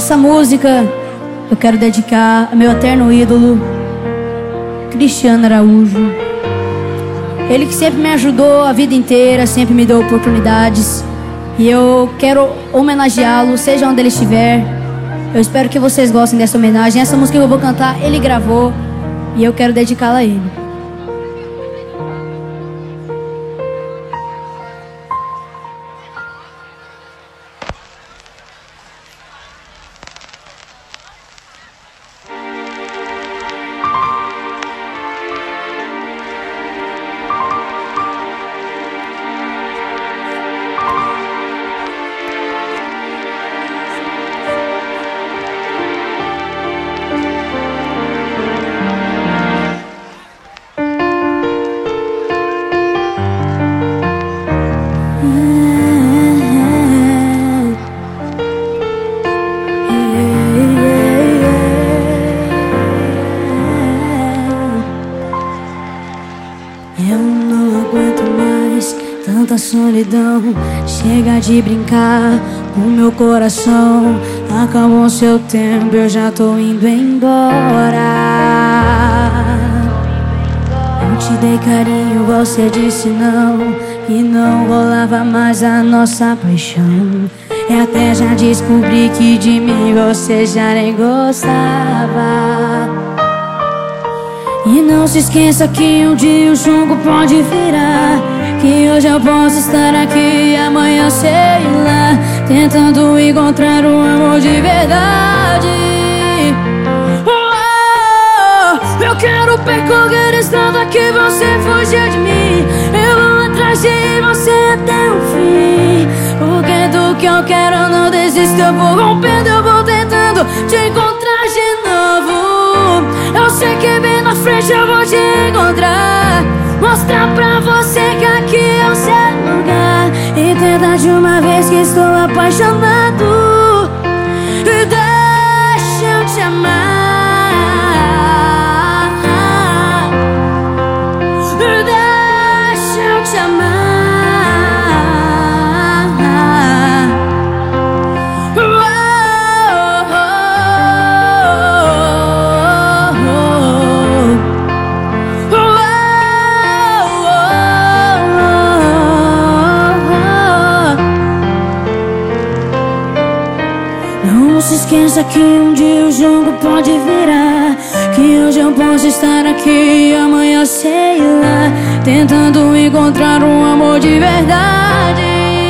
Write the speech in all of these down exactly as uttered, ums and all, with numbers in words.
Essa música eu quero dedicar ao meu eterno ídolo, Cristiano Araújo. Ele que sempre me ajudou a vida inteira, sempre me deu oportunidades. E eu quero homenageá-lo, seja onde ele estiver. Eu espero que vocês gostem dessa homenagem. Essa música que eu vou cantar, ele gravou e eu quero dedicá-la a ele. Eu não aguento mais tanta solidão. Chega de brincar com meu coração. Acabou seu tempo, eu já tô indo embora. Eu te dei carinho, você disse não, que não rolava mais a nossa paixão. E até já descobri que de mim você já nem gostava. E não se esqueça que um dia o jogo pode virar, que hoje eu posso estar aqui e amanhã sei lá, tentando encontrar um amor de verdade. Oh, eu quero percorrer a estrada que você fugiu de mim. Eu vou atrás de você até o fim, porque do que eu quero eu não desisto. Eu vou rompendo, eu vou tentando te encontrar de novo. Eu sei que bem na frente eu vou te encontrar, mostrar pra você que aqui é o seu lugar, e tentar de uma vez que estou apaixonado. E deixa eu te amar, e deixa eu te amar. Não se esqueça que um dia o jogo pode virar, que hoje eu posso estar aqui e amanhã sei lá, tentando encontrar um amor de verdade.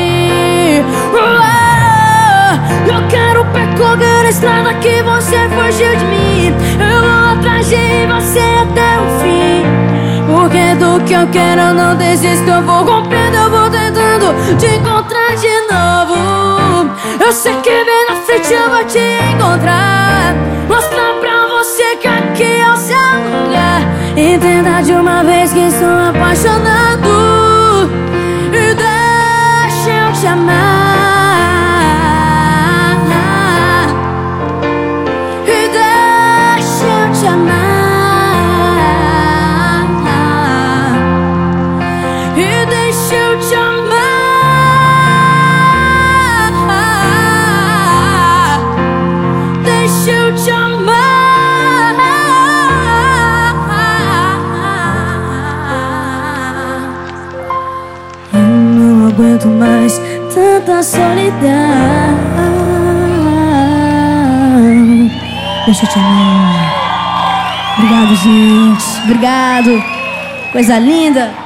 Oh, eu quero percorrer a estrada que você fugiu de mim. Eu vou atrás de você até o fim, porque do que eu quero eu não desisto. Eu vou rompendo, eu vou tentando te encontrar de novo. Eu sei que bem na frente eu vou te encontrar, mostrar pra você que aqui é o seu lugar, entenda de uma vez que estou apaixonado. E deixa eu te amar, e deixa eu te amar, e deixa eu te amar. Deixa eu te amar. Eu não aguento mais tanta solidão. Deixa eu te amar. Obrigado, gente. Obrigado. Coisa linda.